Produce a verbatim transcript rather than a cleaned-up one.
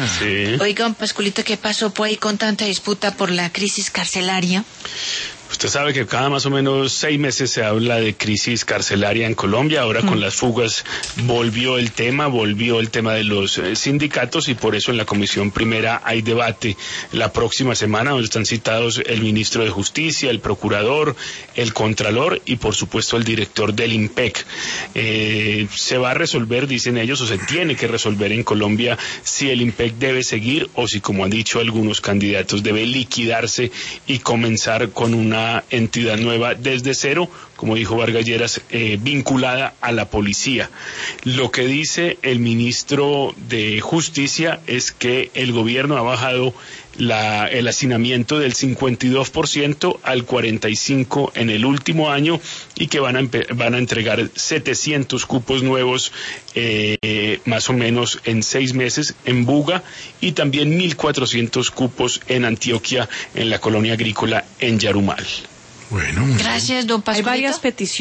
Sí. Oigan, Pascualito, ¿qué pasó por ahí con tanta disputa por la crisis carcelaria? Usted sabe que cada más o menos seis meses se habla de crisis carcelaria en Colombia. Ahora mm. con las fugas volvió el tema, volvió el tema de los eh, sindicatos, y por eso en la Comisión Primera hay debate la próxima semana, donde están citados el ministro de Justicia, el procurador, el contralor y por supuesto el director del IMPEC. Eh, se va a resolver, dicen ellos, o se tiene que resolver en Colombia si el IMPEC debe seguir o si, como han dicho algunos candidatos, debe liquidarse y comenzar con una entidad nueva desde cero, como dijo Vargas Lleras, eh, vinculada a la policía. Lo que dice el ministro de Justicia es que el gobierno ha bajado la, el hacinamiento del cincuenta y dos por ciento al cuarenta y cinco por ciento en el último año, y que van a, van a entregar setecientos cupos nuevos eh, más o menos en seis meses en Buga, y también mil cuatrocientos cupos en Antioquia, en la colonia agrícola en Yarumal. Bueno, gracias, don Pascualito. Hay varias peticiones.